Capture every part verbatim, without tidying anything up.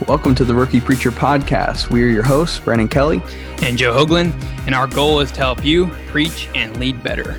Welcome to the Rookie Preacher Podcast. We are your hosts, Brandon Kelly and Joe Hoagland, and our goal is to help you preach and lead better.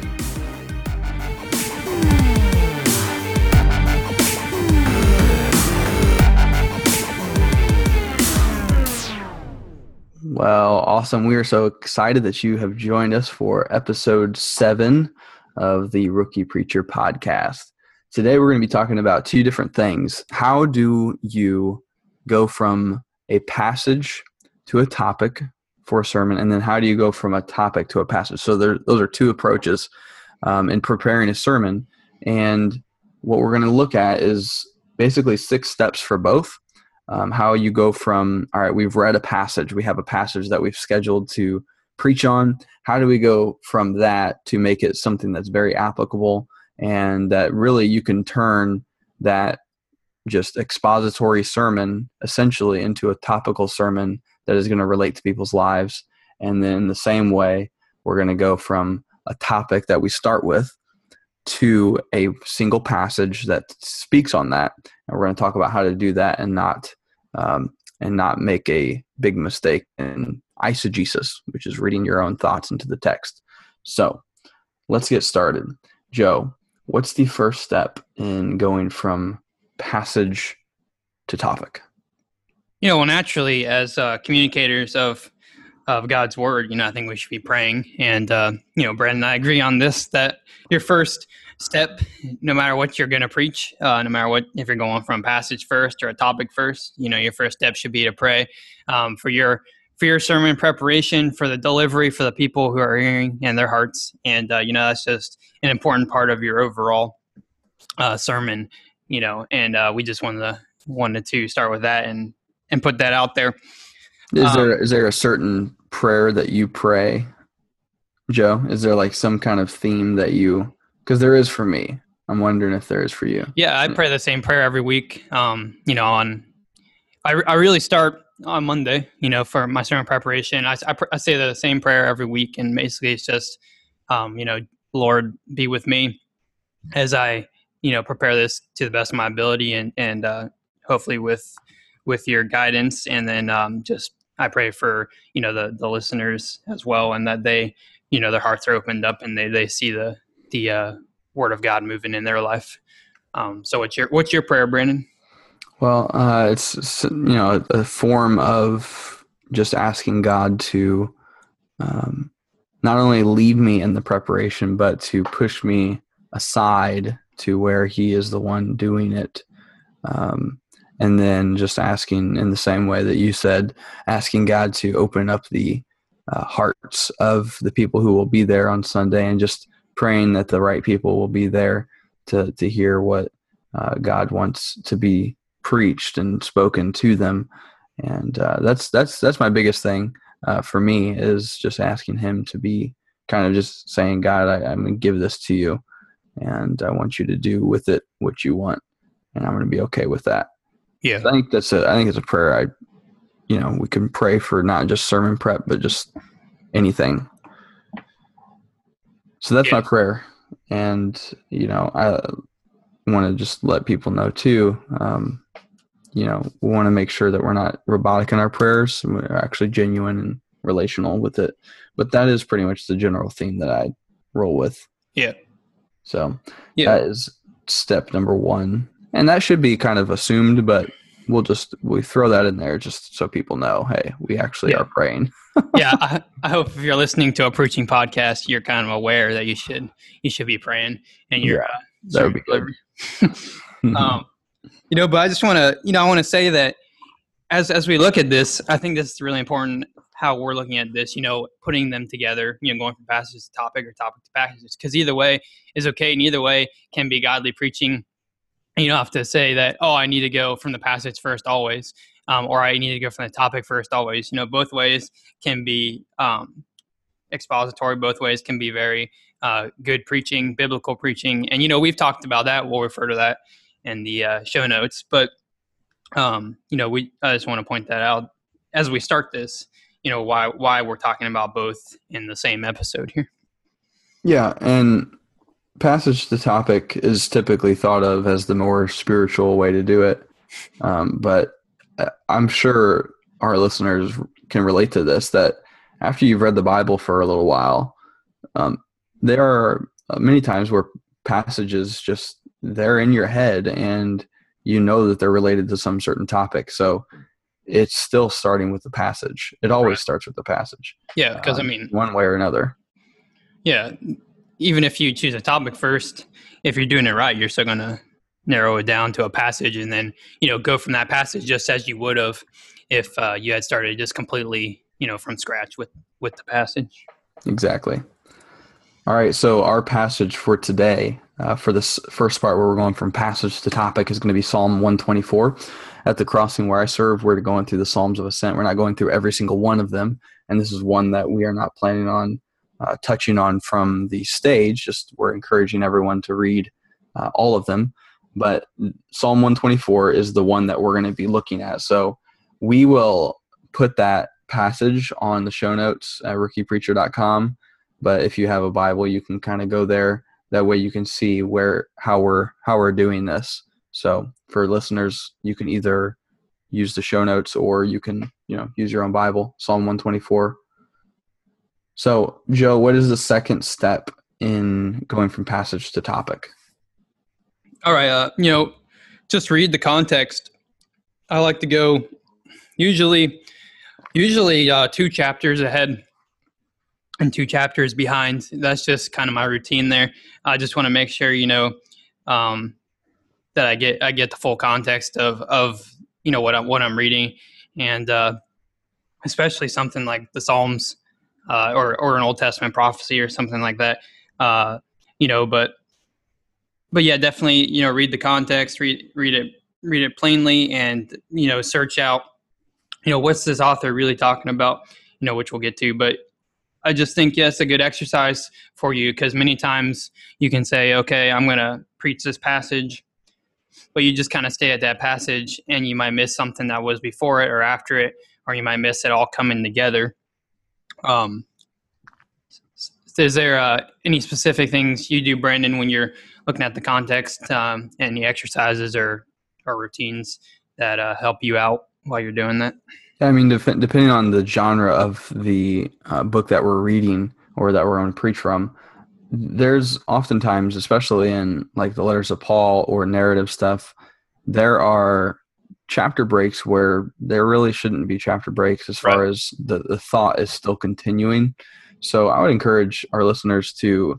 Well, awesome. We are so excited that you have joined us for episode seven of the Rookie Preacher Podcast. Today, we're going to be talking about two different things. How do you go from a passage to a topic for a sermon, and then how do you go from a topic to a passage? So there, those are two approaches um, in preparing a sermon, and what we're going to look at is basically six steps for both. Um, how you go from, all right, we've read a passage, we have a passage that we've scheduled to preach on. How do we go from that to make it something that's very applicable and that really you can turn that just expository sermon essentially into a topical sermon that is going to relate to people's lives. And then in the same way, we're going to go from a topic that we start with to a single passage that speaks on that. And we're going to talk about how to do that and not um, and not make a big mistake in eisegesis, which is reading your own thoughts into the text. So let's get started. Joe, what's the first step in going from passage to topic? You know, well, naturally, as uh, communicators of of God's word, you know, I think we should be praying. And, uh, you know, Brandon and I agree on this, that your first step, no matter what you're going to preach, uh, no matter what, if you're going from passage first or a topic first, you know, your first step should be to pray um, for your for your sermon preparation, for the delivery, for the people who are hearing and their hearts. And, uh, you know, that's just an important part of your overall uh, sermon, you know, and uh, we just wanted to, wanted to start with that and, and put that out there. Is um, there is there a certain prayer that you pray, Joe? Is there like some kind of theme that you, because there is for me. I'm wondering if there is for you. Yeah, I pray the same prayer every week. Um, you know, on I, I really start on Monday, you know, for my sermon preparation. I, I, I say the same prayer every week, and basically it's just, um, you know, Lord, be with me as I, you know, prepare this to the best of my ability, and and uh, hopefully with with your guidance. And then um, just I pray for, you know, the the listeners as well, and that they, you know, their hearts are opened up and they they see the the uh, word of God moving in their life. Um, so what's your what's your prayer, Brandon? Well, uh, it's, you know, a form of just asking God to um, not only lead me in the preparation, but to push me aside to where He is the one doing it. Um, and then just asking in the same way that you said, asking God to open up the uh, hearts of the people who will be there on Sunday, and just praying that the right people will be there to, to hear what uh, God wants to be preached and spoken to them. And uh, that's that's that's my biggest thing uh, for me, is just asking Him to be kind of just saying, God, I, I'm going to give this to you, and I want you to do with it what you want, and I'm going to be okay with that. Yeah, So I think that's a I think it's a prayer. I, you know, we can pray for not just sermon prep, but just anything. So that's yeah. my prayer, and you know, I want to just let people know too. Um, you know, we want to make sure that we're not robotic in our prayers. We're actually genuine and relational with it. But that is pretty much the general theme that I roll with. Yeah. So yeah. that is step number one, and that should be kind of assumed, but we'll just we throw that in there just so people know, hey, we actually yeah. are praying. yeah, I, I hope if you're listening to a preaching podcast, you're kind of aware that you should you should be praying, and you're yeah, uh, that would be good. um, you know, but I just want to, you know, I want to say that as as we look at this, I think this is really important how we're looking at this. You know, putting them together. You know, going from passage to topic or topic to passages, because either way is okay, and either way can be godly preaching. And you don't have to say that, oh, I need to go from the passage first always, um, or I need to go from the topic first always. You know, both ways can be um, expository. Both ways can be very uh, good preaching, biblical preaching. And, you know, we've talked about that. We'll refer to that in the uh, show notes. But, um, you know, we I just want to point that out as we start this, you know, why why we're talking about both in the same episode here. Yeah, and passage to topic is typically thought of as the more spiritual way to do it. Um, but I'm sure our listeners can relate to this, that after you've read the Bible for a little while, um, there are many times where passages just, they're in your head and you know that they're related to some certain topic. So it's still starting with the passage. It always Right. starts with the passage. Yeah, because um, I mean, one way or another. yeah, even if you choose a topic first, if you're doing it right, you're still going to narrow it down to a passage and then, you know, go from that passage just as you would have if uh, you had started just completely, you know, from scratch with, with the passage. Exactly. All right. So our passage for today, uh, for this first part where we're going from passage to topic, is going to be Psalm one twenty-four. At the crossing where I serve, we're going through the Psalms of Ascent. We're not going through every single one of them. And this is one that we are not planning on uh, touching on from the stage. Just we're encouraging everyone to read uh, all of them. But Psalm one twenty-four is the one that we're going to be looking at. So we will put that passage on the show notes at rookie preacher dot com. But if you have a Bible, you can kind of go there. That way you can see where how we're how we're doing this. So for listeners, you can either use the show notes or you can, you know, use your own Bible, Psalm one twenty-four. So, Joe, what is the second step in going from passage to topic? All right. Uh, you know, just read the context. I like to go usually, usually uh, two chapters ahead and two chapters behind. That's just kind of my routine there. I just want to make sure, you know, um, that I get I get the full context of of you know what I'm what I'm reading, and uh, especially something like the Psalms uh, or or an Old Testament prophecy or something like that. Uh, you know, but but yeah, definitely, you know, read the context, read read it read it plainly, and you know, search out, you know, what's this author really talking about, you know, which we'll get to. But I just think, yes, a good exercise for you, because many times you can say, okay, I'm going to preach this passage, but you just kind of stay at that passage and you might miss something that was before it or after it, or you might miss it all coming together. Um, is there uh, any specific things you do, Brandon, when you're looking at the context, um, any exercises or, or routines that uh, help you out while you're doing that? I mean, def- depending on the genre of the uh, book that we're reading or that we're going to preach from, there's oftentimes, especially in like the letters of Paul or narrative stuff, there are chapter breaks where there really shouldn't be chapter breaks as far Right. as the, the thought is still continuing. So I would encourage our listeners to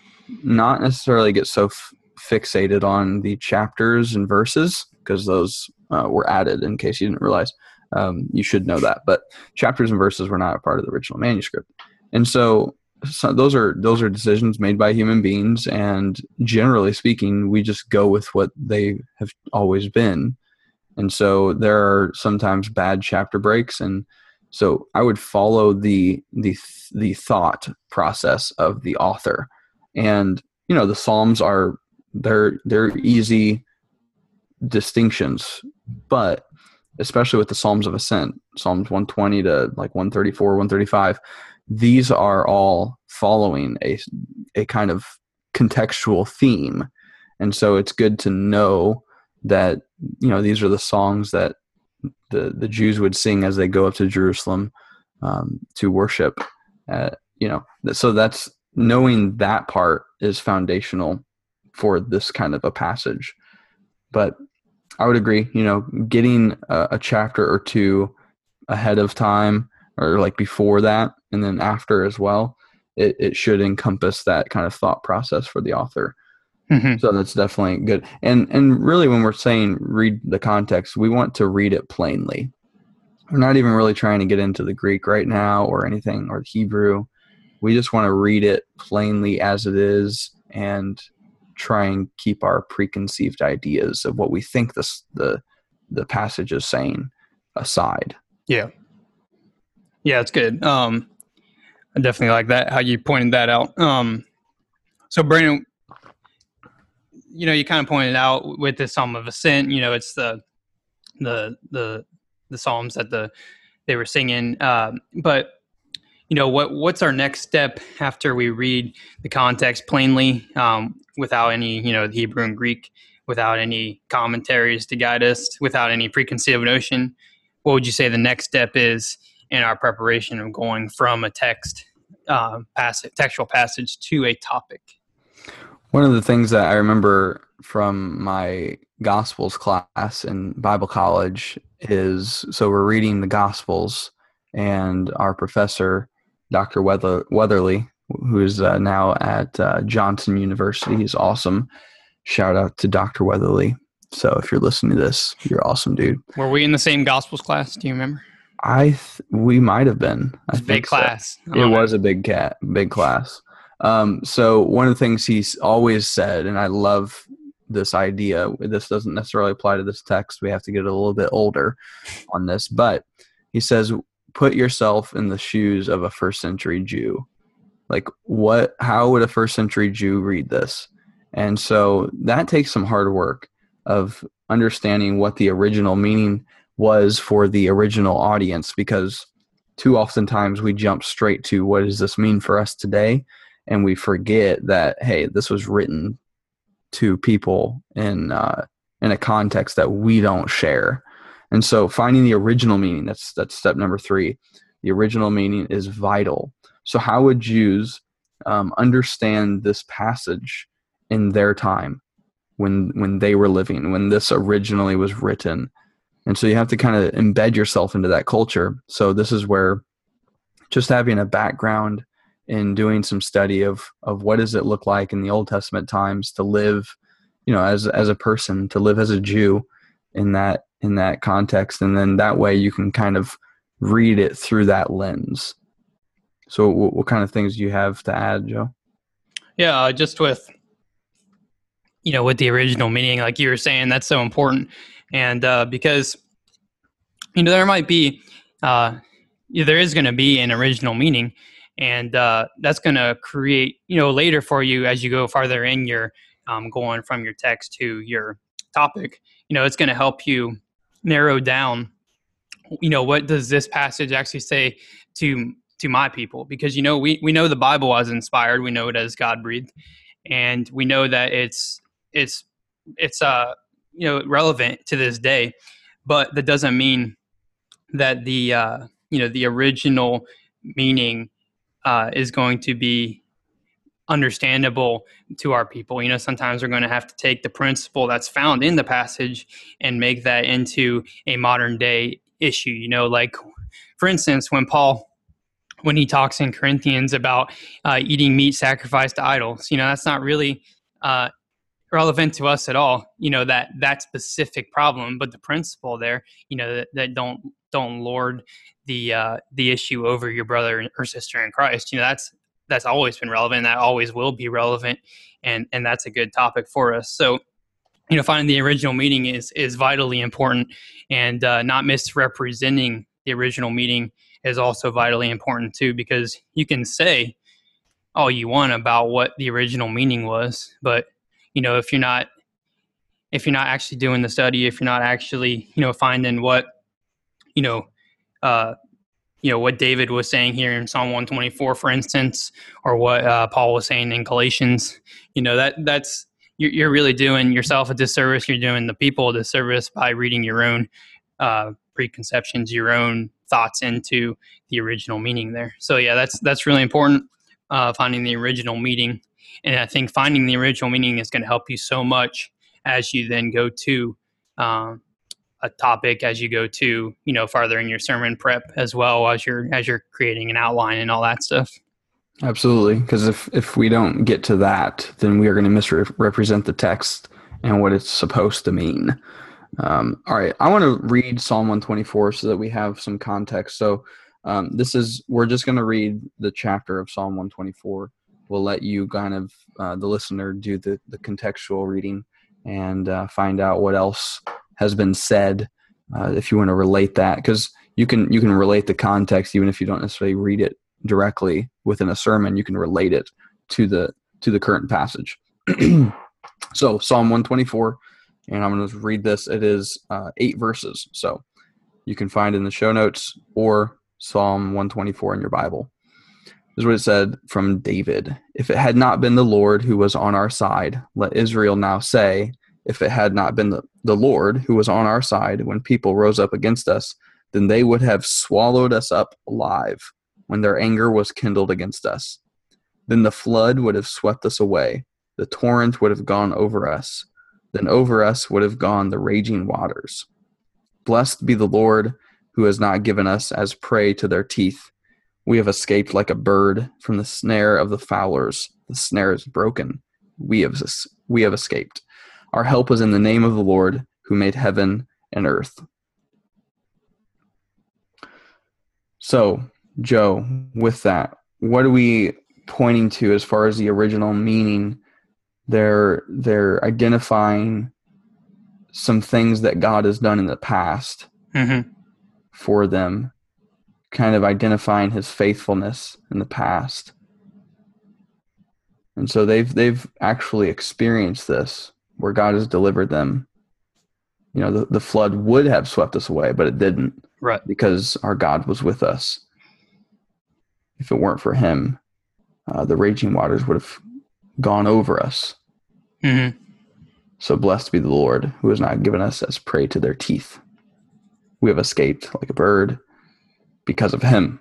not necessarily get so f- fixated on the chapters and verses, because those uh, were added in case you didn't realize. Um, you should know that. But chapters and verses were not a part of the original manuscript. And so So those are those are decisions made by human beings, and generally speaking, we just go with what they have always been. And so there are sometimes bad chapter breaks, and so I would follow the the the thought process of the author. And you know, the Psalms are they're they're easy distinctions, but especially with the Psalms of Ascent, Psalms one twenty to like one thirty-four, one thirty-five. These are all following a, a kind of contextual theme. And so it's good to know that, you know, these are the songs that the, the Jews would sing as they go up to Jerusalem um, to worship. Uh, you know, so that's knowing that part is foundational for this kind of a passage. But I would agree, you know, getting a, a chapter or two ahead of time, or like before that, and then after as well, it, it should encompass that kind of thought process for the author. Mm-hmm. So that's definitely good. And and really, when we're saying read the context, we want to read it plainly. We're not even really trying to get into the Greek right now or anything, or Hebrew. We just want to read it plainly as it is and try and keep our preconceived ideas of what we think this, the the passage is saying aside. Yeah. Yeah, it's good. Um, I definitely like that, how you pointed that out. Um, so, Brandon, you know, you kind of pointed out with the Psalm of Ascent, you know, it's the the the the Psalms that the they were singing. Um, but, you know, what what's our next step after we read the context plainly um, without any, you know, the Hebrew and Greek? without any commentaries to guide us, without any preconceived notion, what would you say the next step is in our preparation of going from a text uh, passage, textual passage to a topic? One of the things that I remember from my Gospels class in Bible college is, so we're reading the Gospels, and our professor, Doctor Weather, Weatherly, who is uh, now at uh, Johnson University, he's awesome. Shout out to Doctor Weatherly. So if you're listening to this, you're awesome, dude. Were we in the same Gospels class? Do you remember? I th- we might have been. It's a big class. So. It was a big cat, big class. Um, so one of the things he's always said, and I love this idea, this doesn't necessarily apply to this text. We have to get a little bit older on this, but he says, put yourself in the shoes of a first century Jew. Like what, how would a first century Jew read this? And so that takes some hard work of understanding what the original meaning was for the original audience, because too oftentimes we jump straight to what does this mean for us today? And we forget that, hey, this was written to people in uh, in a context that we don't share. And so finding the original meaning, that's that's step number three. The original meaning is vital. So how would Jews um, understand this passage in their time when when they were living, when this originally was written? And so you have to kind of embed yourself into that culture. So this is where just having a background in doing some study of of what does it look like in the Old Testament times to live, you know, as as a person, to live as a Jew in that in that context, and then that way you can kind of read it through that lens. So what, what kind of things do you have to add, Joe? Yeah, uh, just with, you know, with the original meaning, like you were saying, that's so important. And uh, because, you know, there might be, uh, there is going to be an original meaning, and uh, that's going to create, you know, later for you as you go farther in your um, going from your text to your topic, you know, it's going to help you narrow down, you know, what does this passage actually say to to my people? Because, you know, we, we know the Bible was inspired. We know it as God breathed, and we know that it's it's it's uh you know relevant to this day. But that doesn't mean that the uh, you know the original meaning uh, is going to be understandable to our people. You know, sometimes we're going to have to take the principle that's found in the passage and make that into a modern day issue. You know, like for instance, when Paul, when he talks in Corinthians about uh, eating meat sacrificed to idols, you know, that's not really uh, relevant to us at all. You know, that that specific problem, but the principle there, you know, that, that don't don't lord the uh, the issue over your brother or sister in Christ. You know, that's that's always been relevant. That always will be relevant, and and that's a good topic for us. So, you know, finding the original meaning is is vitally important, and uh, not misrepresenting the original meaning is also vitally important too, because you can say all you want about what the original meaning was, but you know, if you're not if you're not actually doing the study, if you're not actually, you know, finding what, you know, uh, you know, what David was saying here in Psalm one twenty-four, for instance, or what uh, Paul was saying in Galatians, you know, that that's you're, you're really doing yourself a disservice. You're doing the people a disservice by reading your own uh, preconceptions, your own thoughts into the original meaning there. So yeah, that's that's really important. Uh, finding the original meaning, and I think finding the original meaning is going to help you so much as you then go to um, a topic, as you go to, you know, farther in your sermon prep, as well as you're as you're creating an outline and all that stuff. Absolutely, because if if we don't get to that, then we are going to misrepresent the text and what it's supposed to mean. Um, all right, I want to read Psalm one twenty-four so that we have some context. So um, this is, we're just going to read the chapter of Psalm one twenty-four. We'll let you kind of, uh, the listener, do the, the contextual reading and uh, find out what else has been said, uh, if you want to relate that, because you can you can relate the context even if you don't necessarily read it directly within a sermon. You can relate it to the to the current passage. So Psalm one twenty-four, and I'm going to read this. It is uh, eight verses, so you can find it in the show notes or Psalm one twenty-four in your Bible. This is what it said from David. If it had not been the Lord who was on our side, let Israel now say, if it had not been the, the Lord who was on our side when people rose up against us, then they would have swallowed us up alive when their anger was kindled against us. Then the flood would have swept us away. The torrent would have gone over us. Then over us would have gone the raging waters. Blessed be the Lord who has not given us as prey to their teeth. We have escaped like a bird from the snare of the fowlers. The snare is broken. We have, we have escaped. Our help is in the name of the Lord who made heaven and earth. So, Joe, with that, what are we pointing to as far as the original meaning? They're, they're identifying some things that God has done in the past mm-hmm. for them, kind of identifying his faithfulness in the past. And so they've they've actually experienced this, where God has delivered them. You know, the, the flood would have swept us away, but it didn't. Right. Because our God was with us. If it weren't for him, uh, the raging waters would have gone over us. Mm-hmm. So blessed be the Lord who has not given us as prey to their teeth. We have escaped like a bird because of him.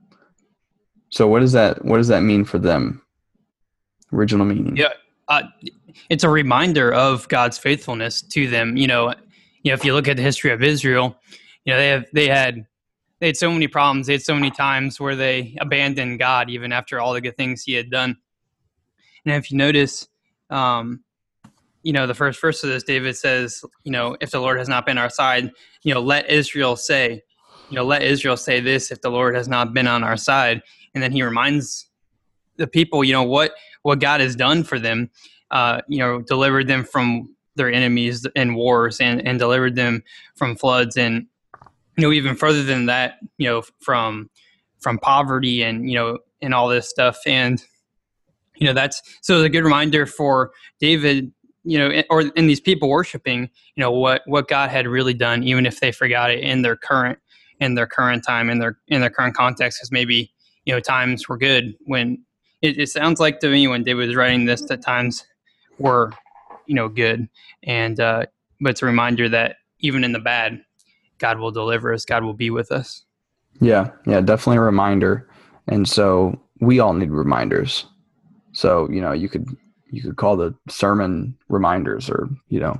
So what does that what does that mean for them? Original meaning. Yeah, uh, it's a reminder of God's faithfulness to them. You know, you know, if you look at the history of Israel, you know, they have they had they had so many problems. They had so many times where they abandoned God even after all the good things he had done. And if you notice, um, you know, the first verse of this, David says, you know, if the Lord has not been our side, you know, let Israel say, you know, let Israel say this if the Lord has not been on our side. And then he reminds the people, you know, what what God has done for them, uh, you know, delivered them from their enemies and wars and, and delivered them from floods and, you know, even further than that, you know, from from poverty and, you know, and all this stuff. And, you know, that's so it's a good reminder for David, you know, or in these people worshiping, you know, what what God had really done, even if they forgot it in their current in their current time, in their in their current context, because maybe, you know, times were good when it, it sounds like to me when David was writing this that times were, you know, good. And uh, but it's a reminder that even in the bad, God will deliver us. God will be with us. Yeah, yeah, definitely a reminder. And so we all need reminders. So, you know, you could you could call the sermon reminders or, you know,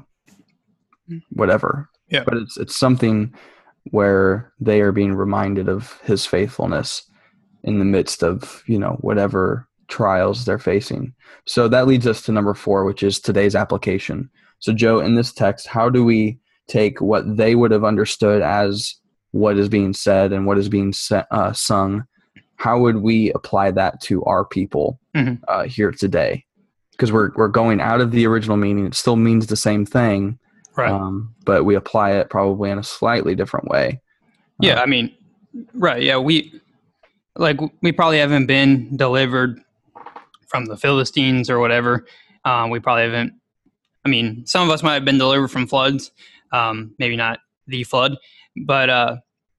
whatever. Yeah. But it's it's something where they are being reminded of his faithfulness in the midst of, you know, whatever trials they're facing. So that leads us to number four, which is today's application. So, Joe, in this text, how do we take what they would have understood as what is being said and what is being se- uh, sung? How would we apply that to our people mm-hmm. uh, here today? Because we're we're going out of the original meaning. It still means the same thing, right? Um, but we apply it probably in a slightly different way. Yeah, uh, I mean, right? Yeah, we like we probably haven't been delivered from the Philistines or whatever. Um, we probably haven't. I mean, some of us might have been delivered from floods, um, maybe not the flood, but uh,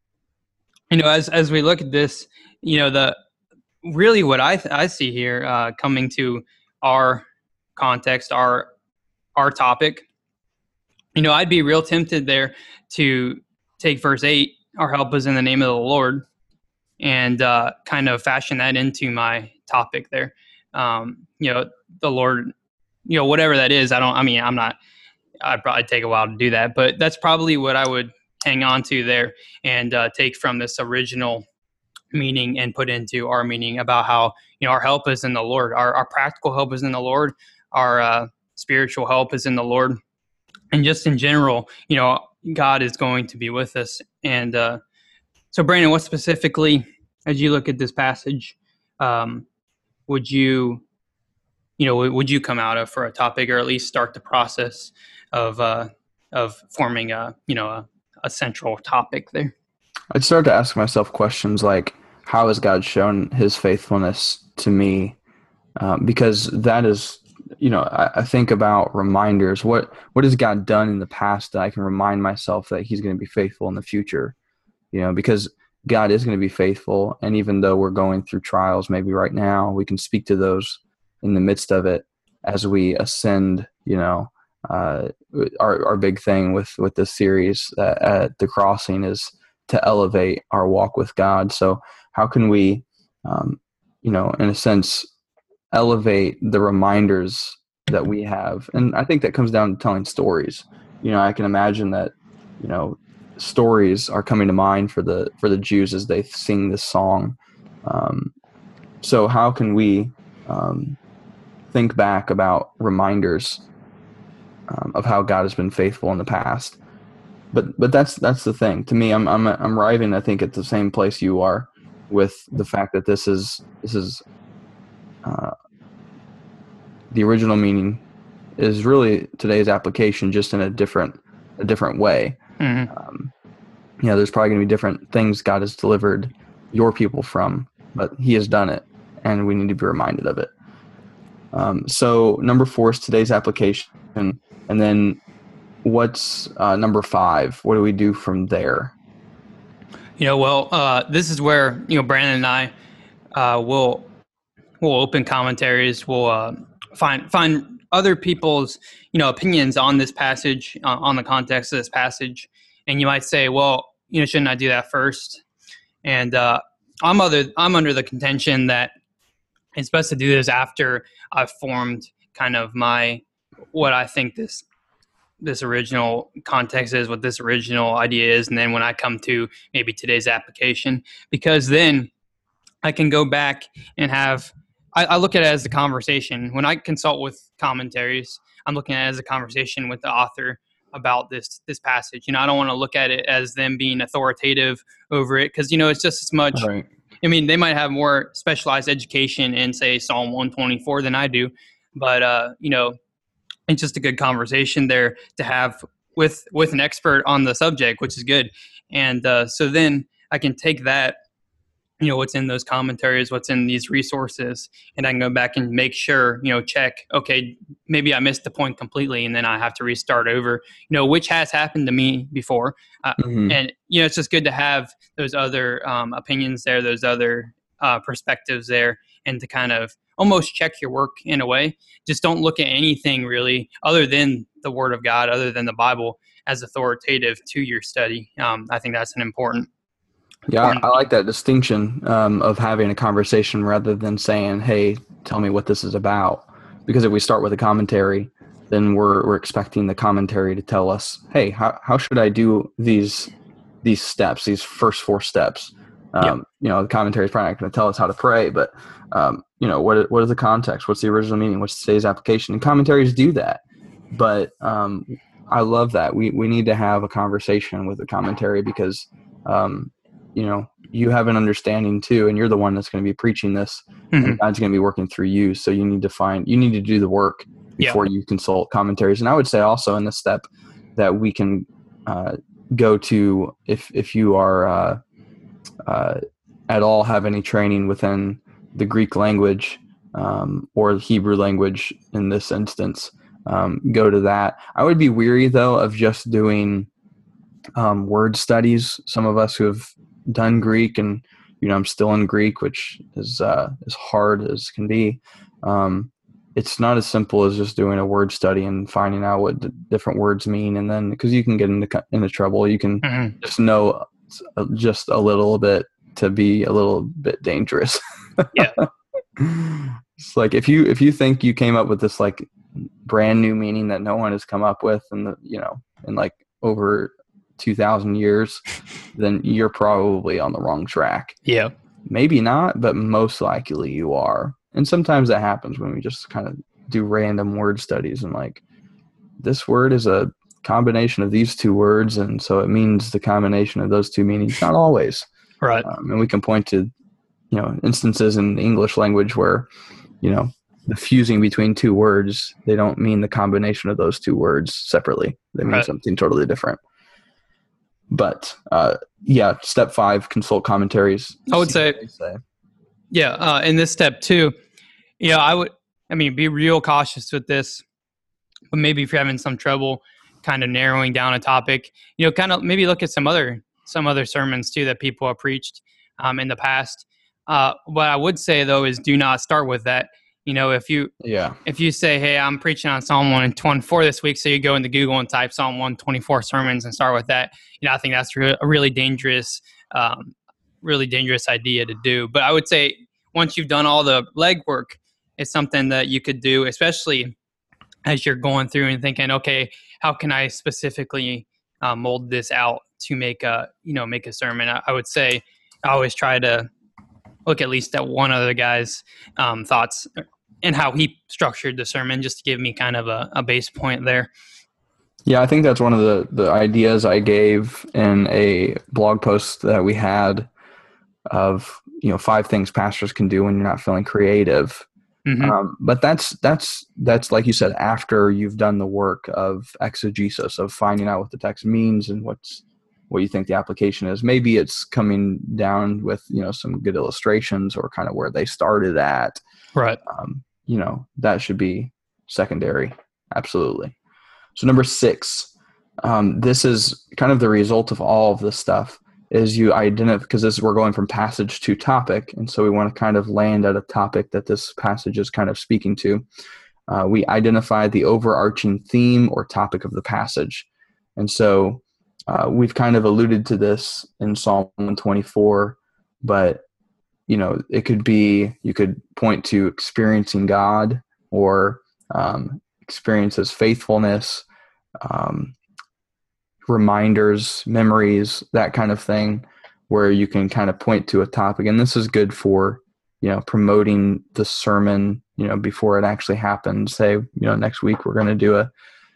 you know, as as we look at this, you know, the really what I th- I see here uh, coming to our context, our our topic, you know, I'd be real tempted there to take verse eight, our help is in the name of the Lord, and uh, kind of fashion that into my topic there. Um, you know, the Lord, you know, whatever that is, I don't, I mean, I'm not, I'd probably take a while to do that, but that's probably what I would hang on to there and uh, take from this original meaning and put into our meaning about how, you know, our help is in the Lord. Our, our practical help is in the Lord. Our uh, spiritual help is in the Lord. And just in general, you know, God is going to be with us. And uh, so, Brandon, what specifically, as you look at this passage, um, would you, you know, would you come out of for a topic, or at least start the process of uh, of forming a, you know, a, a central topic there? I'd start to ask myself questions like, how has God shown his faithfulness to me? Um, because that is, you know, I, I think about reminders. What what has God done in the past that I can remind myself that he's going to be faithful in the future? You know, because God is going to be faithful. And even though we're going through trials maybe right now, we can speak to those in the midst of it as we ascend, you know, uh, our our big thing with with this series uh, at the Crossing is to elevate our walk with God. So how can we, um, you know, in a sense, elevate the reminders that we have? And I think that comes down to telling stories. You know, I can imagine that, you know, stories are coming to mind for the for the Jews as they sing this song. Um, so how can we um, think back about reminders um, of how God has been faithful in the past? But but that's that's the thing. To me, I'm I'm I'm arriving, I think, at the same place you are, with the fact that this is this is uh, the original meaning is really today's application, just in a different a different way. Mm-hmm. Um, you know, there's probably going to be different things God has delivered your people from, but He has done it, and we need to be reminded of it. Um, so number four is today's application, and then what's uh, number five? What do we do from there? You know, well, uh, this is where, you know, Brandon and I uh, will will open commentaries. We'll uh, find find other people's, you know, opinions on this passage, uh, on the context of this passage, and you might say, well, you know, shouldn't I do that first? And uh, I'm other I'm under the contention that it's best to do this after I've formed kind of my what I think this this original context is, what this original idea is, and then when I come to maybe today's application, because then I can go back and have I, I look at it as a conversation. When I consult with commentaries, I'm looking at it as a conversation with the author about this this passage. You know, I don't want to look at it as them being authoritative over it, because, you know, it's just as much. Right. I mean, they might have more specialized education in, say, Psalm one twenty-four than I do, but uh, you know, it's just a good conversation there to have with with an expert on the subject, which is good. And uh, so then I can take that, you know, what's in those commentaries, what's in these resources, and I can go back and make sure, you know, check, okay, maybe I missed the point completely, and then I have to restart over, you know, which has happened to me before. Uh, Mm-hmm. and, you know, it's just good to have those other um, opinions there, those other uh, perspectives there, and to kind of almost check your work in a way. Just don't look at anything really other than the Word of God, other than the Bible, as authoritative to your study. Um, I think that's an important Yeah, I like that distinction um, of having a conversation rather than saying, "Hey, tell me what this is about." Because if we start with a commentary, then we're we're expecting the commentary to tell us, "Hey, how how should I do these these steps, these first four steps?" Um, Yeah. You know, the commentary is probably not going to tell us how to pray, but um, you know, what what is the context? What's the original meaning? What's today's application? And commentaries do that, but um, I love that we we need to have a conversation with the commentary because. Um, you know, you have an understanding too, and you're the one that's going to be preaching this, Mhm. and God's going to be working through you. So you need to find, you need to do the work before Yeah. you consult commentaries. And I would say also in this step that we can uh, go to, if if you are uh, uh, at all have any training within the Greek language um, or the Hebrew language in this instance, um, go to that. I would be weary though of just doing um, word studies. Some of us who have done Greek, and you know, I'm still in Greek, which is uh, as hard as can be. Um, it's not as simple as just doing a word study and finding out what the different words mean, and then because you can get into into trouble, you can Mhm. just know just a little bit to be a little bit dangerous. Yeah. It's like if you if you think you came up with this like brand new meaning that no one has come up with, in the you know in like over two thousand years, then you're probably on the wrong track. Yeah. Maybe not, but most likely you are. And sometimes that happens when we just kind of do random word studies and like, this word is a combination of these two words, and so it means the combination of those two meanings. Not always. Right. Um, and we can point to, you know, instances in the English language where, you know, the fusing between two words, they don't mean the combination of those two words separately. They mean Right. something totally different. But uh, yeah, step five, consult commentaries. I would See say, what they say. yeah, uh, in this step too, you know, I would, I mean, be real cautious with this, but maybe if you're having some trouble kind of narrowing down a topic, you know, kind of maybe look at some other, some other sermons too that people have preached um, in the past. Uh, what I would say though is do not start with that. You know, if you Yeah. if you say, hey, I'm preaching on Psalm one twenty-four this week, so you go into Google and type Psalm one twenty-four sermons and start with that, you know, I think that's re- a really dangerous, um, really dangerous idea to do. But I would say once you've done all the legwork, it's something that you could do, especially as you're going through and thinking, okay, how can I specifically uh, mold this out to make a, you know, make a sermon? I, I would say I always try to look at least at one other guy's um, thoughts and how he structured the sermon, just to give me kind of a, a base point there. Yeah, I think that's one of the, the ideas I gave in a blog post that we had of, you know, five things pastors can do when you're not feeling creative. Mm-hmm. Um, but that's that's that's like you said, after you've done the work of exegesis, of finding out what the text means and what's what you think the application is. Maybe it's coming down with, you know, some good illustrations or kind of where they started at. Right. Um, you know, that should be secondary. Absolutely. So number six, um, this is kind of the result of all of this stuff, is you identify, because this we're going from passage to topic, and so we want to kind of land at a topic that this passage is kind of speaking to. Uh, we identify the overarching theme or topic of the passage. And so uh, we've kind of alluded to this in Psalm one twenty-four, but you know, it could be, you could point to experiencing God, or um, experience His faithfulness, um, reminders, memories, that kind of thing, where you can kind of point to a topic. And this is good for, you know, promoting the sermon, you know, before it actually happens. Say, you know, next week we're going to do a,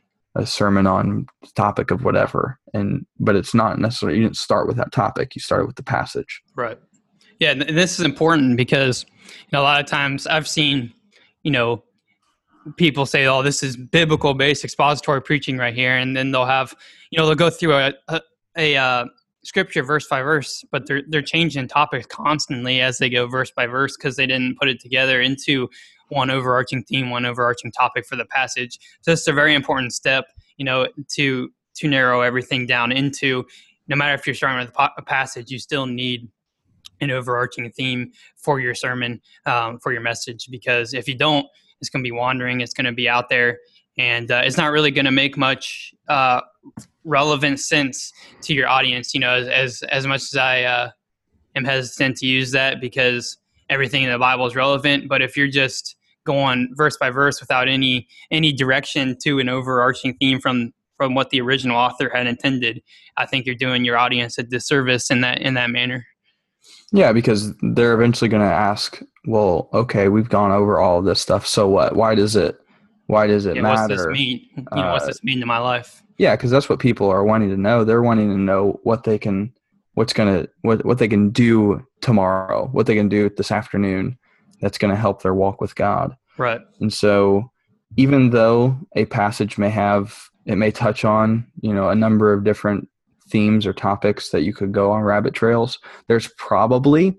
a sermon on the topic of whatever. And, but it's not necessarily, you didn't start with that topic. You started with the passage. Right. Yeah, and this is important because, you know, a lot of times I've seen, you know, people say, "Oh, this is biblical-based expository preaching right here," and then they'll have, you know, they'll go through a a, a uh, scripture verse by verse, but they're they're changing topics constantly as they go verse by verse because they didn't put it together into one overarching theme, one overarching topic for the passage. So it's a very important step, you know, to to narrow everything down into. No matter if you're starting with a passage, you still need an overarching theme for your sermon, um, for your message, because if you don't, it's going to be wandering, it's going to be out there, and uh, it's not really going to make much uh, relevant sense to your audience. You know, as as, as much as I uh, am hesitant to use that, because everything in the Bible is relevant, but if you're just going verse by verse without any any direction to an overarching theme from from what the original author had intended, I think you're doing your audience a disservice in that in that manner. Yeah, because they're eventually going to ask, well, okay, we've gone over all of this stuff. So what? Why does it, why does it yeah, matter? What's this mean? You know, uh, what's this mean to my life? Yeah, because that's what people are wanting to know. They're wanting to know what they can, what's going to, what, what they can do tomorrow, what they can do this afternoon that's going to help their walk with God. Right. And so even though a passage may have, it may touch on, you know, a number of different themes or topics that you could go on rabbit trails, there's probably,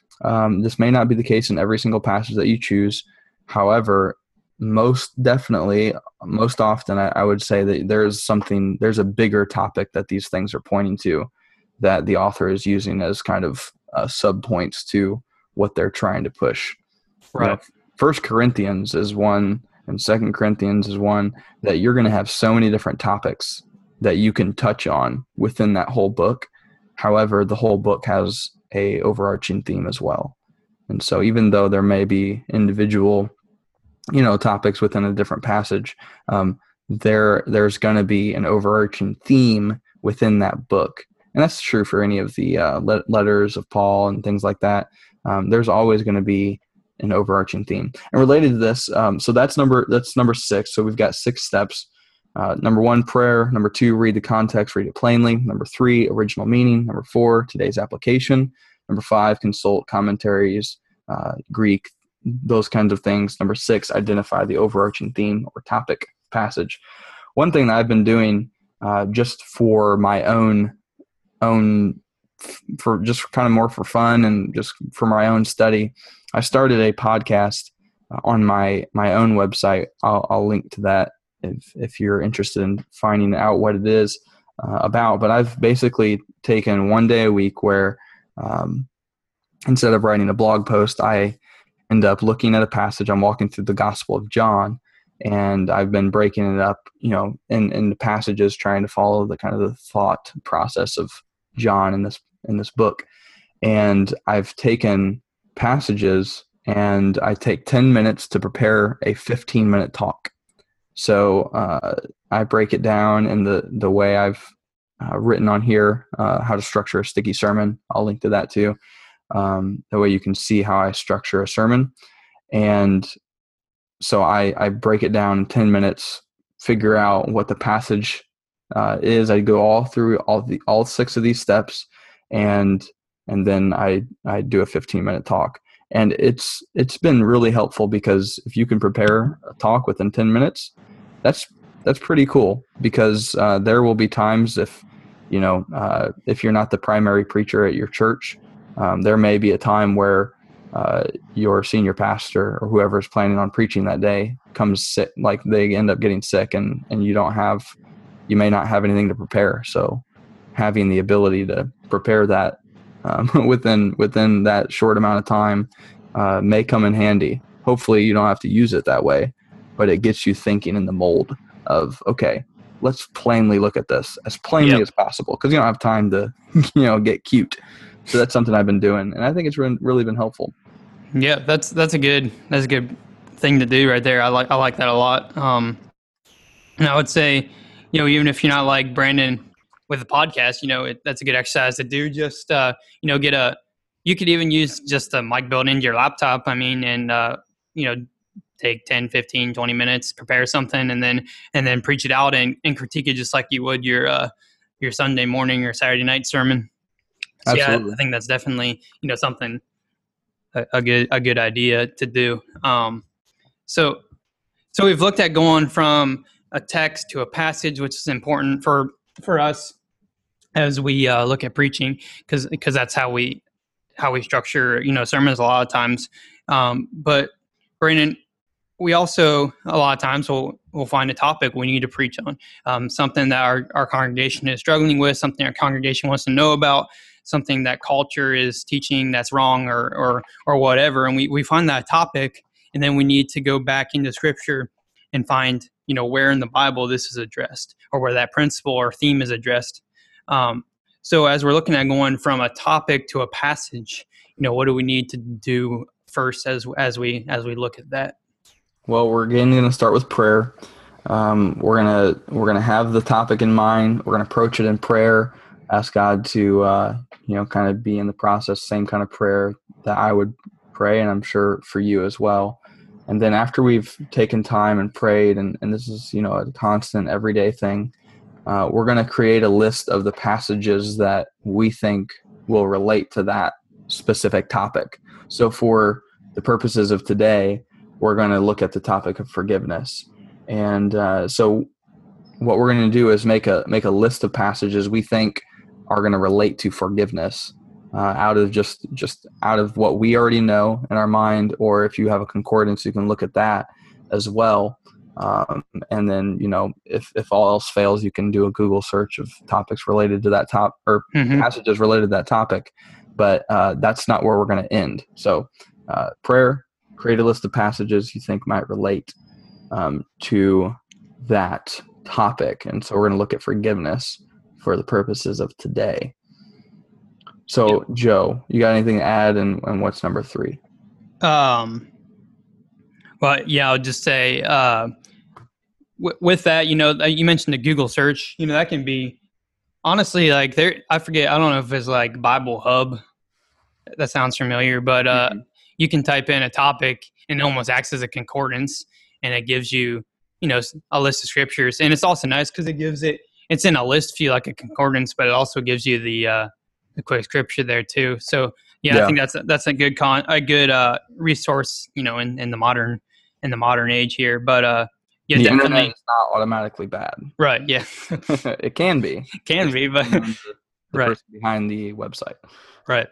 um, this may not be the case in every single passage that you choose. However, most definitely, most often, I, I would say that there's something, there's a bigger topic that these things are pointing to, that the author is using as kind of uh, subpoints to what they're trying to push. Right. You know, First Corinthians is one, and Second Corinthians is one, that you're going to have so many different topics that you can touch on within that whole book. However, the whole book has a overarching theme as well. And so even though there may be individual, you know, topics within a different passage, um, there there's going to be an overarching theme within that book. And that's true for any of the uh, le- letters of Paul and things like that. Um, there's always going to be an overarching theme. And related to this, um, so that's number that's number six. So we've got six steps. Uh, number one, prayer. Number two, read the context, read it plainly. Number three, original meaning. Number four, today's application. Number five, consult commentaries, uh, Greek, those kinds of things. Number six, identify the overarching theme or topic passage. One thing that I've been doing uh, just for my own, own, for just kind of more for fun and just for my own study, I started a podcast on my my own website. I'll, I'll link to that if if you're interested in finding out what it is uh, about. But I've basically taken one day a week where um, instead of writing a blog post, I end up looking at a passage. I'm walking through the Gospel of John, and I've been breaking it up, you know, in, in the passages, trying to follow the kind of the thought process of John in this in this book. And I've taken passages, and I take ten minutes to prepare a fifteen minute talk. So uh, I break it down in the, the way I've uh, written on here, uh, how to structure a sticky sermon. I'll link to that too. Um, that way you can see how I structure a sermon. And so I, I break it down in ten minutes, figure out what the passage uh, is. I go all through all the all six of these steps, and and then I, I do a fifteen minute talk. And it's it's been really helpful, because if you can prepare a talk within ten minutes, that's that's pretty cool, because uh, there will be times if, you know, uh, if you're not the primary preacher at your church, um, there may be a time where uh, your senior pastor or whoever is planning on preaching that day comes sick, like they end up getting sick, and, and you don't have, you may not have anything to prepare. So having the ability to prepare that um, within within that short amount of time uh, may come in handy. Hopefully you don't have to use it that way, but it gets you thinking in the mold of, okay, let's plainly look at this as plainly yep. as possible, because you don't have time to, you know, get cute. So that's something I've been doing, and I think it's re- really been helpful. Yeah, that's that's a good that's a good thing to do right there. I like I like that a lot. Um, and I would say, you know, even if you're not like Brandon with the podcast, you know, it, that's a good exercise to do. Just uh, you know, get a. You could even use just a mic built into your laptop. I mean, and uh, you know, take ten, fifteen, twenty minutes, prepare something, and then and then preach it out and, and critique it just like you would your uh, your Sunday morning or Saturday night sermon. So Absolutely. Yeah, I think that's definitely, you know, something a, a good a good idea to do. Um, so so we've looked at going from a text to a passage, which is important for for us as we uh, look at preaching, because because that's how we how we structure, you know, sermons a lot of times. Um, but Brandon, we also a lot of times will we'll find a topic we need to preach on, um, something that our, our congregation is struggling with, something our congregation wants to know about, something that culture is teaching that's wrong, or or or whatever. And we, we find that topic, and then we need to go back into Scripture and find, you know, where in the Bible this is addressed, or where that principle or theme is addressed. Um, so as we're looking at going from a topic to a passage, you know, what do we need to do first as as we as we look at that? Well, we're again going to start with prayer. Um, we're gonna we're gonna have the topic in mind. We're gonna approach it in prayer. Ask God to uh, you know kind of be in the process, same kind of prayer that I would pray, and I'm sure for you as well. And then after we've taken time and prayed, and, and this is you know a constant everyday thing, uh, we're gonna create a list of the passages that we think will relate to that specific topic. So for the purposes of today, we're going to look at the topic of forgiveness. And uh, so what we're going to do is make a make a list of passages we think are going to relate to forgiveness uh, out of just just out of what we already know in our mind, or if you have a concordance, you can look at that as well. Um, and then, you know, if, if all else fails, you can do a Google search of topics related to that top or mm-hmm. passages related to that topic. But uh, that's not where we're going to end. So uh, prayer, create a list of passages you think might relate um, to that topic. And so we're going to look at forgiveness for the purposes of today. So, yep. Joe, you got anything to add? And, and what's number three? Um. Well, yeah, I'll just say uh, w- with that, you know, you mentioned the Google search. You know, that can be honestly like there. I forget. I don't know if it's like Bible Hub. That sounds familiar, but uh, mm-hmm. you can type in a topic and it almost acts as a concordance, and it gives you, you know, a list of scriptures. And it's also nice because it gives it. It's in a list view like a concordance, but it also gives you the uh, the quick scripture there too. So yeah, yeah. I think that's a, that's a good con a good uh, resource, you know, in, in the modern in the modern age here. But uh, yeah, the definitely internet is not automatically bad, right? Yeah, it can be, can be, but the, the right person behind the website, right.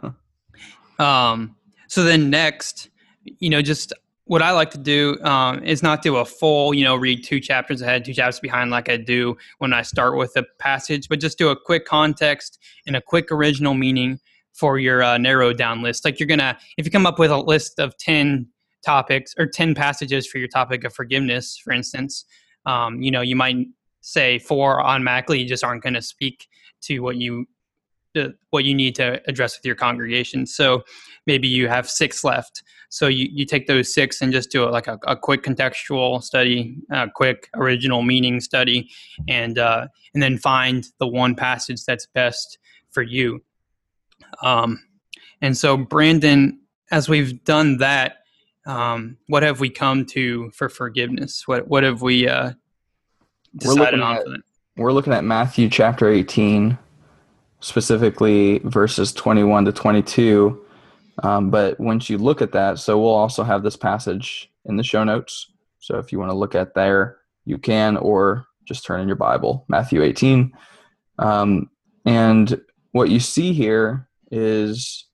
um. So then next, you know, just what I like to do um, is not do a full, you know, read two chapters ahead, two chapters behind like I do when I start with a passage, but just do a quick context and a quick original meaning for your uh, narrowed down list. Like you're gonna, if you come up with a list of ten topics or ten passages for your topic of forgiveness, for instance, um, you know, you might say four automatically just aren't going to speak to what you uh, what you need to address with your congregation. So maybe you have six left. So you, you take those six and just do a, like a, a quick contextual study, a quick original meaning study, and uh, and then find the one passage that's best for you. Um, and so, Brandon, as we've done that, um, what have we come to for forgiveness? What what have we uh, decided on at, for that? We're looking at Matthew chapter eighteen, specifically verses twenty-one to twenty-two. Um, but once you look at that, so we'll also have this passage in the show notes. So if you want to look at there, you can, or just turn in your Bible, Matthew eighteen. Um, and what you see here is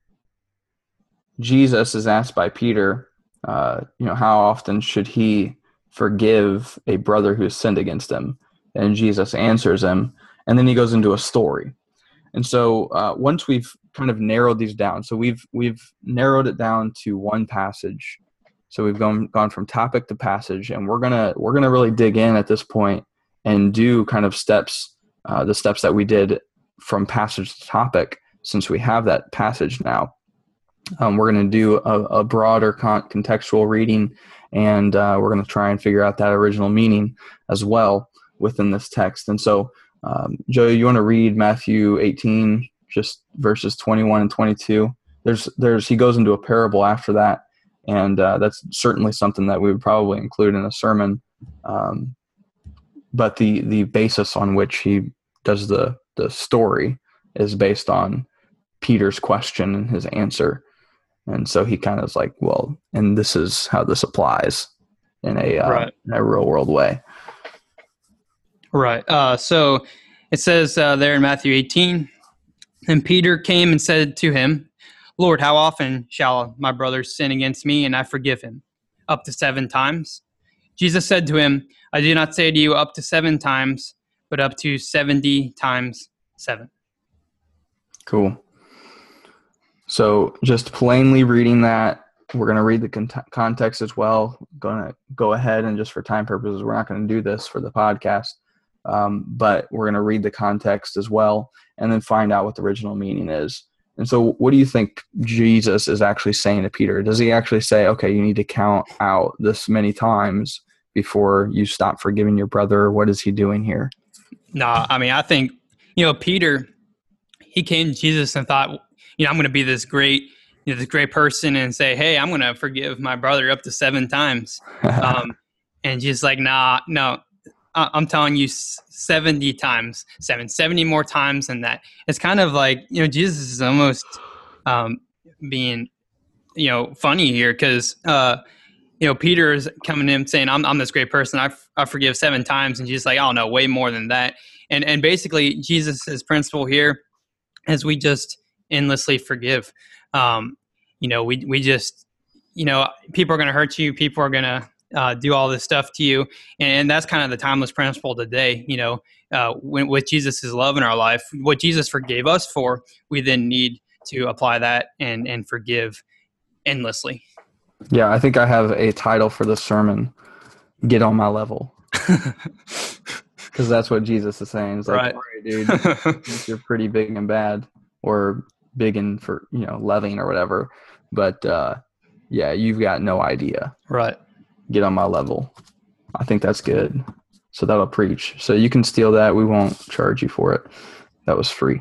Jesus is asked by Peter, uh, you know, how often should he forgive a brother who has sinned against him? And Jesus answers him, and then he goes into a story. And so uh, once we've kind of narrowed these down, so we've we've narrowed it down to one passage. So we've gone gone from topic to passage, and we're gonna we're gonna really dig in at this point and do kind of steps, uh, the steps that we did from passage to topic, since we have that passage now. Um, we're going to do a, a broader con- contextual reading, and uh, we're going to try and figure out that original meaning as well within this text. And so, um, Joe, you want to read Matthew eighteen, just verses twenty-one and twenty-two? There's, there's, he goes into a parable after that, and uh, that's certainly something that we would probably include in a sermon. Um, but the the basis on which he does the the story is based on Peter's question and his answer. And so he kind of is like, well, and this is how this applies in a, uh, right. in a real world way. Right. Uh, so it says uh, there in Matthew eighteen, and Peter came and said to him, Lord, how often shall my brother sin against me and I forgive him? Up to seven times? Jesus said to him, I do not say to you up to seven times, but up to seventy times seven. Cool. So just plainly reading that, we're going to read the con- context as well. Going to go ahead and just for time purposes, we're not going to do this for the podcast, um, but we're going to read the context as well and then find out what the original meaning is. And so what do you think Jesus is actually saying to Peter? Does he actually say, okay, you need to count out this many times before you stop forgiving your brother? What is he doing here? No, I mean, I think, you know, Peter, he came to Jesus and thought, you know, I'm going to be this great, you know, this great person and say, hey, I'm going to forgive my brother up to seven times. Um, and Jesus like, nah, no, I'm telling you seventy times, seven, seventy more times than that. It's kind of like, you know, Jesus is almost um, being, you know, funny here because, uh, you know, Peter is coming in saying, I'm I'm this great person. I, I forgive seven times. And Jesus like, oh, no, way more than that. And and basically, Jesus' principle here is we just endlessly forgive. Um, you know, we we just, you know, people are going to hurt you. People are going to uh, do all this stuff to you. And, and that's kind of the timeless principle today. You know, uh, when, with Jesus' love in our life, what Jesus forgave us for, we then need to apply that and, and forgive endlessly. Yeah, I think I have a title for this sermon, Get on My Level. Because that's what Jesus is saying. It's like, right. all right, dude, you're pretty big and bad, or big and for, you know, loving or whatever. But, uh, yeah, you've got no idea. Right. Get on my level. I think that's good. So that'll preach. So you can steal that. We won't charge you for it. That was free.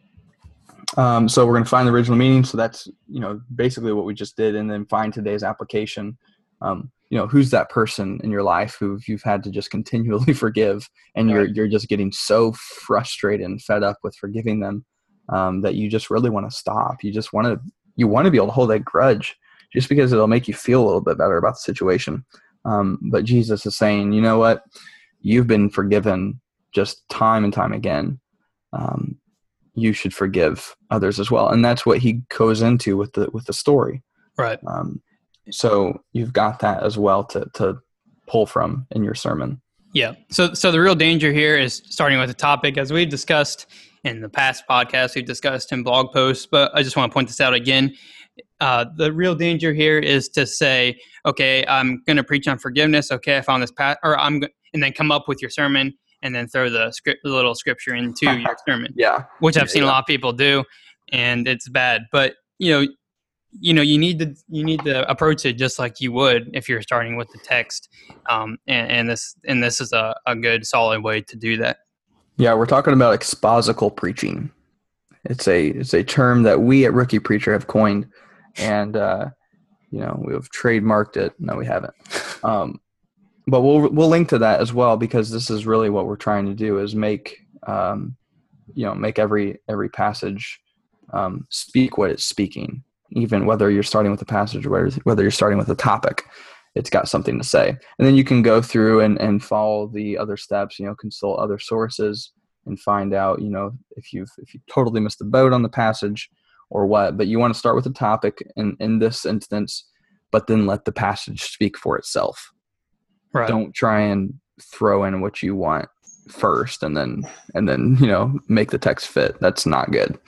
Um, so we're going to find the original meaning. So that's, you know, basically what we just did, and then find today's application. Um, you know, who's that person in your life who you've had to just continually forgive, and you're, you're just getting so frustrated and fed up with forgiving them, um, that you just really want to stop. You just want to, you want to be able to hold that grudge just because it'll make you feel a little bit better about the situation. Um, but Jesus is saying, you know what? You've been forgiven just time and time again. Um, you should forgive others as well. And that's what he goes into with the, with the story. Right. Um, so you've got that as well to, to pull from in your sermon. Yeah. So, so the real danger here is starting with the topic, as we've discussed, in the past podcasts we've discussed in blog posts, but I just want to point this out again. Uh, the real danger here is to say, okay, I'm going to preach on forgiveness. Okay, I found this path, or I'm, go- and then come up with your sermon and then throw the script, the little scripture into your sermon. Yeah, which I've yeah, seen yeah. a lot of people do, and it's bad. But you know, you know, you need to you need to approach it just like you would if you're starting with the text, um, and, and this and this is a, a good solid way to do that. Yeah, we're talking about exposical preaching. It's a it's a term that we at Rookie Preacher have coined, and uh, you know we've trademarked it. No, we haven't. Um, but we'll we'll link to that as well, because this is really what we're trying to do, is make um, you know make every every passage um, speak what it's speaking, even whether you're starting with a passage or whether, whether you're starting with a topic. It's got something to say, and then you can go through and, and follow the other steps. You know, consult other sources and find out, you know, if you've if you totally missed the boat on the passage or what. But you want to start with the topic in, in this instance, but then let the passage speak for itself. Right. Don't try and throw in what you want first and then and then, you know, make the text fit. That's not good.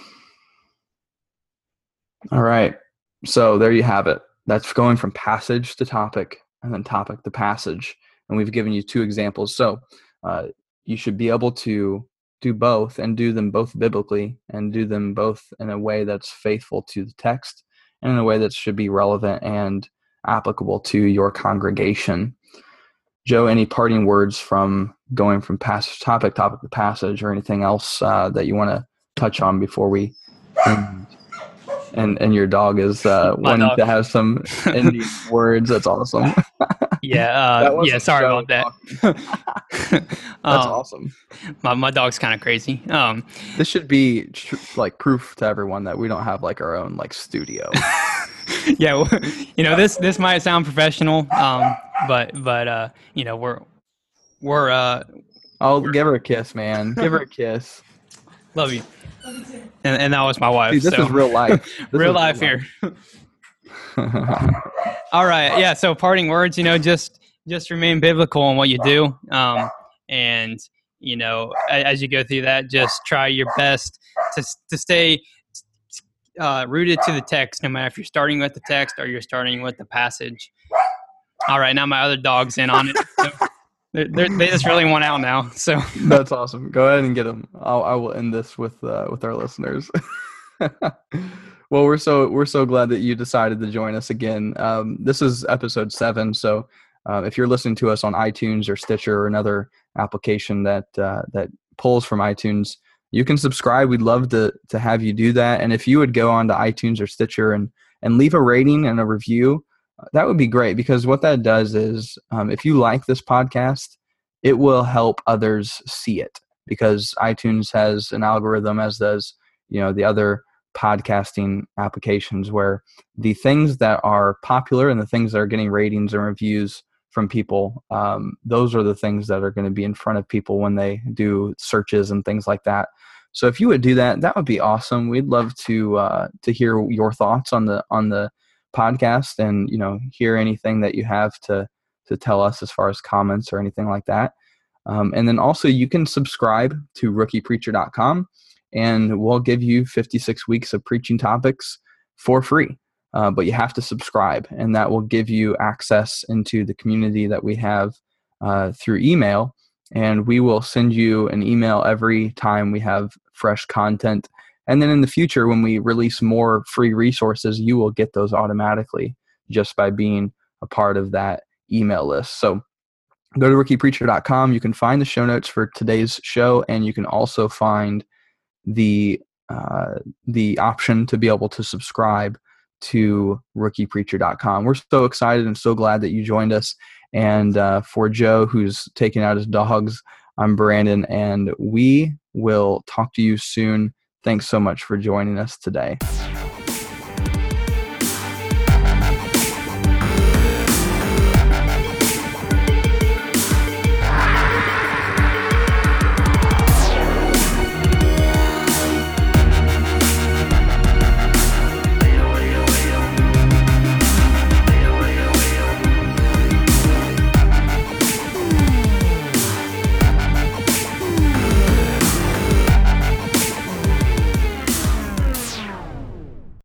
All right. So there you have it. That's going from passage to topic and then topic to passage. And we've given you two examples. So uh, you should be able to do both and do them both biblically and do them both in a way that's faithful to the text and in a way that should be relevant and applicable to your congregation. Joe, any parting words from going from passage to topic, topic to passage, or anything else uh, that you want to touch on before we end? And and your dog is uh, wanting dog. to have some ending words. That's awesome. Yeah, uh, That yeah. Sorry Joe about that. That's um, awesome. My my dog's kind of crazy. Um, This should be tr- like proof to everyone that we don't have like our own like studio. yeah, well, you know this this might sound professional, um, but but uh, you know we're we're uh, I'll give her a kiss, man. Give her a kiss. love you, and and that was my wife. Dude, this so. is real life. This real is life here. All right, yeah. So parting words, you know, just just remain biblical in what you do, um, and you know, as you go through that, just try your best to to stay uh, rooted to the text, no matter if you're starting with the text or you're starting with the passage. All right, now my other dog's in on it. So they're, they're, they just really want out now. So that's awesome. Go ahead and get them. I'll, I will end this with uh, with our listeners. Well, we're so we're so glad that you decided to join us again. Um, this is episode seven, so uh, if you're listening to us on iTunes or Stitcher or another application that uh, that pulls from iTunes, you can subscribe. We'd love to to have you do that. And if you would go on to iTunes or Stitcher and and leave a rating and a review, uh, that would be great, because what that does is um, if you like this podcast, it will help others see it, because iTunes has an algorithm, as does you know the other podcasting applications, where the things that are popular and the things that are getting ratings and reviews from people, um, those are the things that are going to be in front of people when they do searches and things like that. So if you would do that, that would be awesome. We'd love to uh, to hear your thoughts on the on the podcast, and you know hear anything that you have to to tell us as far as comments or anything like that. Um, and then also you can subscribe to rookie preacher dot com. And we'll give you fifty-six weeks of preaching topics for free. Uh, but you have to subscribe, and that will give you access into the community that we have uh, through email. And we will send you an email every time we have fresh content. And then in the future, when we release more free resources, you will get those automatically just by being a part of that email list. So go to rookie preacher dot com. You can find the show notes for today's show, and you can also find the uh, the option to be able to subscribe to rookie preacher dot com. We're so excited and so glad that you joined us. And uh, for Joe, who's taking out his dogs, I'm Brandon, and we will talk to you soon. Thanks so much for joining us today.